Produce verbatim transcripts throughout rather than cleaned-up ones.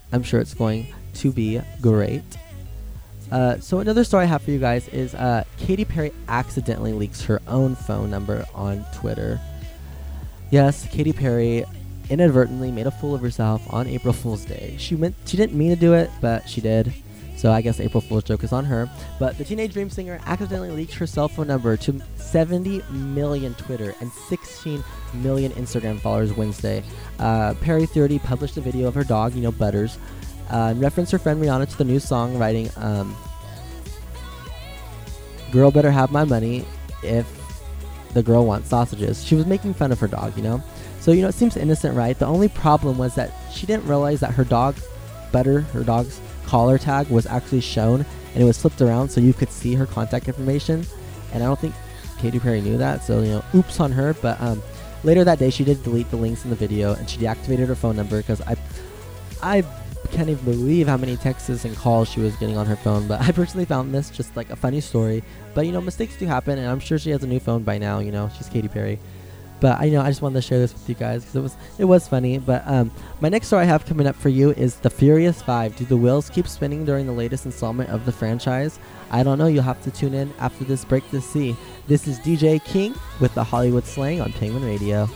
I'm sure it's going to be great. Uh, so another story I have for you guys is uh, Katy Perry accidentally leaks her own phone number on Twitter. Yes, Katy Perry inadvertently made a fool of herself on April Fool's Day. She meant she didn't mean to do it, but she did. So I guess April Fool's joke is on her. But the Teenage Dream singer accidentally leaked her cell phone number to seventy million Twitter and sixteen million Instagram followers Wednesday. Uh, Perry thirty published a video of her dog, you know, Butters, uh, and referenced her friend Rihanna to the new song, writing, um, "Girl better have my money if the girl wants sausages." She was making fun of her dog, you know? So, you know, it seems innocent, right? The only problem was that she didn't realize that her dog, Butter, her dog's collar tag was actually shown, and it was flipped around so you could see her contact information. And I don't think Katy Perry knew that, so, you know, oops on her. But um, later that day, she did delete the links in the video, and she deactivated her phone number because I, I can't even believe how many texts and calls she was getting on her phone. But I personally found this just like a funny story. But, you know, mistakes do happen, and I'm sure she has a new phone by now. You know, she's Katy Perry. But I you know I just wanted to share this with you guys because it was it was funny. But um, my next story I have coming up for you is The Furious Five. Do the wheels keep spinning during the latest installment of the franchise? I don't know. You'll have to tune in after this break to see. This is D J King with the Hollywood Slang on Penguin Radio.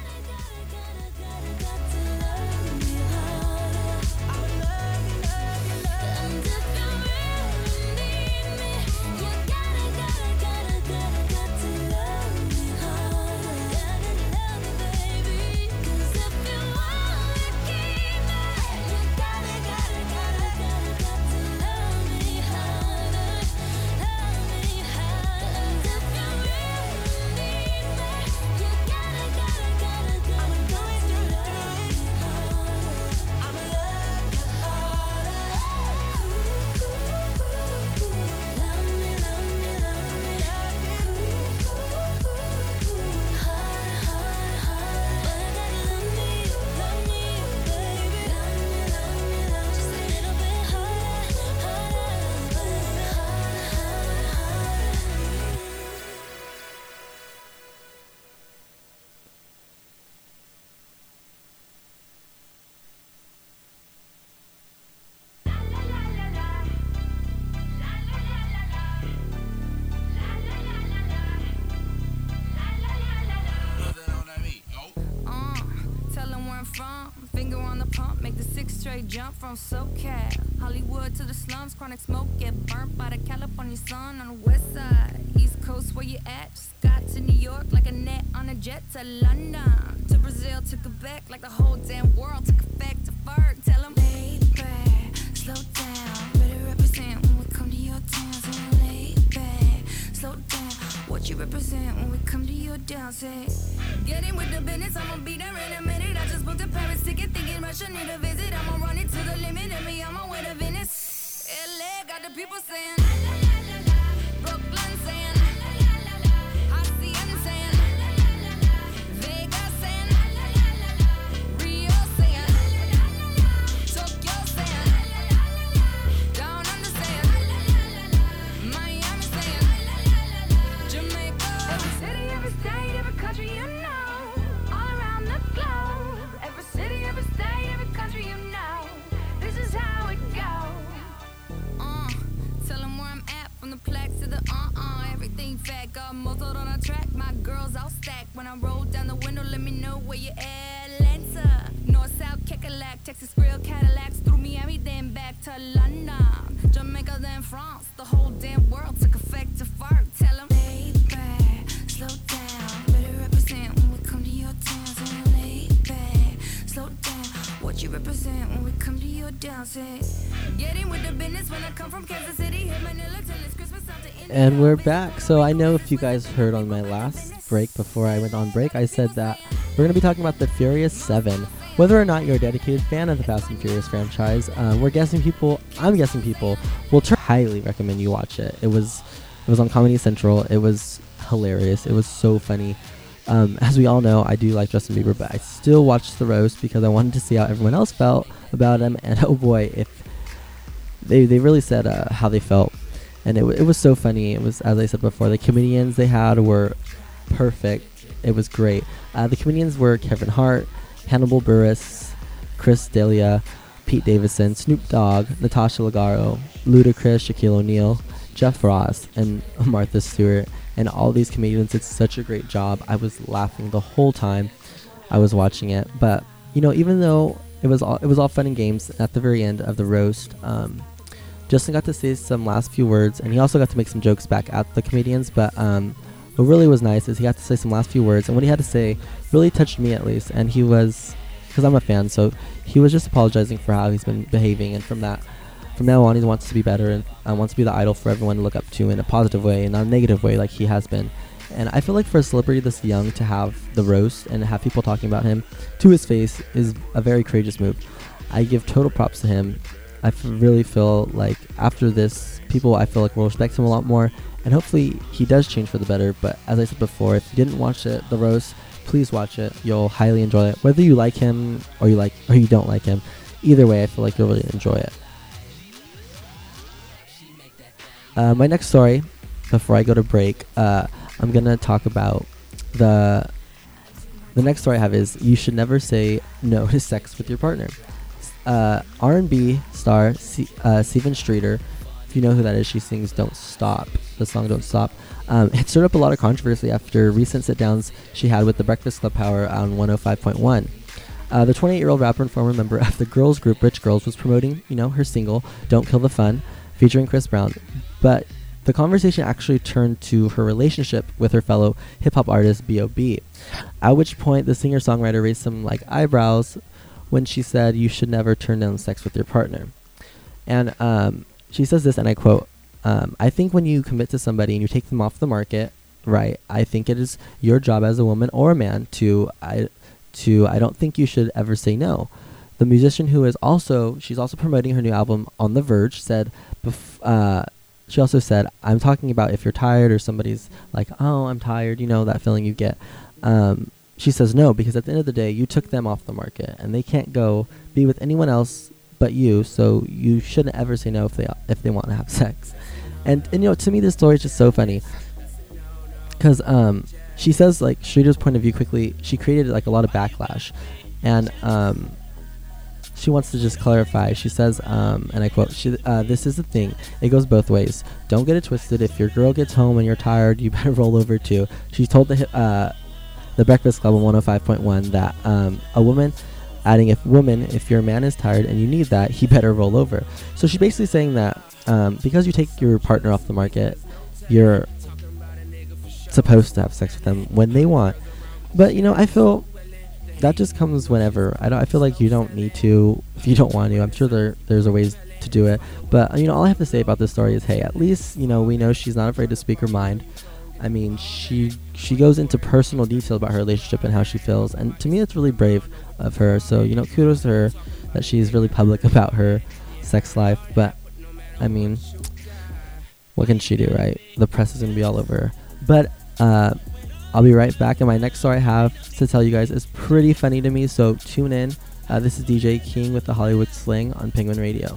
Jump from SoCal, Hollywood to the slums, chronic smoke, get burnt by the California sun on the west side. East Coast, where you at? Just got to New York like a net on a jet to London, to Brazil, to Quebec, like the whole damn world took effect to Ferg. Tell them, lay back, slow down, better represent when we come to your town. So lay back, slow down, what you represent when we come to your town. Say, get in with the business, I'ma be there in a minute. I just booked a Paris ticket, thinking Russia need a visit. I'ma run it to the limit, and me on my way to Venice. L A got the people saying, Brooklyn saying, Hacienda saying, Vegas saying, Rio saying, Tokyo saying, Down Under saying, Miami saying, Jamaica. Every city, every state, every country you know, all around the globe. Every city, every state, every country you know, this is how it goes. Uh, tell them where I'm at, from the plaques to the uh-uh. Everything fat, got motored on a track. My girls all stacked. When I roll down the window, let me know where you at. Atlanta, North, South, Kekalak, Texas, Grill, Cadillacs, through Miami, then back to London, Jamaica, then France. The whole damn world took effect to fart. Tell them, lay back, slow down, better represent when we come to your town. So lay back, slow down, what you represent when we come to your town. Say, get in with the business when I come from Kansas City, hit Manila till it's Christmas out to India. And we're back. So I know if you guys heard on my last break before I went on break, I said that we're going to be talking about The Furious seven. Whether or not you're a dedicated fan of the Fast and Furious franchise, uh, we're guessing people, I'm guessing people, will tr- highly recommend you watch it. It was, it was on Comedy Central. It was hilarious. It was so funny. Um, as we all know, I do like Justin Bieber, but I still watched the roast because I wanted to see how everyone else felt about him. And oh boy, if they they really said uh, how they felt, and it w- it was so funny. It was, as I said before, the comedians they had were perfect. It was great. Uh, the comedians were Kevin Hart, Hannibal Buress, Chris D'Elia, Pete Davidson, Snoop Dogg, Natasha Leggero, Ludacris, Shaquille O'Neal, Jeff Ross, and Martha Stewart. And all these comedians did such a great job. I was laughing the whole time I was watching it. But, you know, even though it was all, it was all fun and games, at the very end of the roast, um, Justin got to say some last few words, and he also got to make some jokes back at the comedians. But um, what really was nice is he got to say some last few words, and what he had to say really touched me at least. And he was, because I'm a fan, so he was just apologizing for how he's been behaving, and from that, from now on, he wants to be better and uh, wants to be the idol for everyone to look up to in a positive way and not a negative way like he has been. And I feel like for a celebrity this young to have the roast and have people talking about him to his face is a very courageous move. I give total props to him. I f- really feel like after this, people I feel like will respect him a lot more, and hopefully he does change for the better. But as I said before, if you didn't watch it, the roast, please watch it. You'll highly enjoy it. Whether you like him or you like or you don't like him, either way, I feel like you'll really enjoy it. Uh, my next story, before I go to break, uh, I'm gonna talk about the the next story I have is you should never say no to sex with your partner. Uh, R and B star C- uh, Steven Streeter, if you know who that is, she sings "Don't Stop," the song "Don't Stop." Um, it stirred up a lot of controversy after recent sit-downs she had with the Breakfast Club Power on one oh five point one. Uh, the twenty-eight-year-old rapper and former member of the girls group Rich Girls was promoting, you know, her single "Don't Kill the Fun," featuring Chris Brown. But the conversation actually turned to her relationship with her fellow hip-hop artist B O B, at which point the singer-songwriter raised some like eyebrows when she said you should never turn down sex with your partner. And um, she says this, and I quote, um, I think when you commit to somebody and you take them off the market, right, I think it is your job as a woman or a man to, I, to, I don't think you should ever say no. The musician who is also, she's also promoting her new album On The Verge, said, bef- uh, she also said, I'm talking about if you're tired or somebody's like, oh, I'm tired, you know, that feeling you get. Um, she says no, because at the end of the day, you took them off the market and they can't go be with anyone else but you, so you shouldn't ever say no if they if they want to have sex. And, and you know, to me, this story is just so funny because um, she says, like, Streeter's point of view quickly, she created like a lot of backlash. And um, she wants to just clarify. She says, um, and I quote, she, uh, this is the thing. It goes both ways. Don't get it twisted. If your girl gets home and you're tired, you better roll over too. She told the uh, the Breakfast Club on one oh five point one that um, a woman, adding, if woman, if your man is tired and you need that, he better roll over. So she's basically saying that um, because you take your partner off the market, you're supposed to have sex with them when they want. But, you know, I feel that just comes whenever. I don't. I feel like you don't need to if you don't want to. I'm sure there there's a ways to do it. But, you know, all I have to say about this story is, hey, at least, you know, we know she's not afraid to speak her mind. I mean, she she goes into personal detail about her relationship and how she feels. And to me, it's really brave of her. So, you know, kudos to her that she's really public about her sex life. But, I mean, what can she do, right? The press is going to be all over her. But uh, I'll be right back. And my next story I have to tell you guys is pretty funny to me. So tune in. Uh, this is D J King with the Hollywood Sling on Penguin Radio.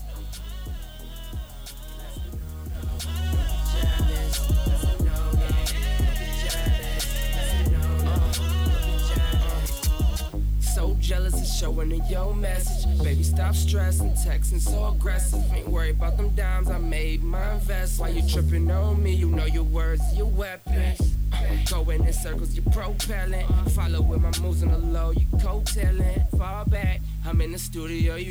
Jealous of showing in your message. Baby, stop stressing, texting so aggressive. Ain't worried about them dimes, I made my invest. Why you tripping on me? You know your words, your weapons. Going in circles, you propelling. Follow with my moves on the low, you coattailing. Fall back, I'm in the studio, you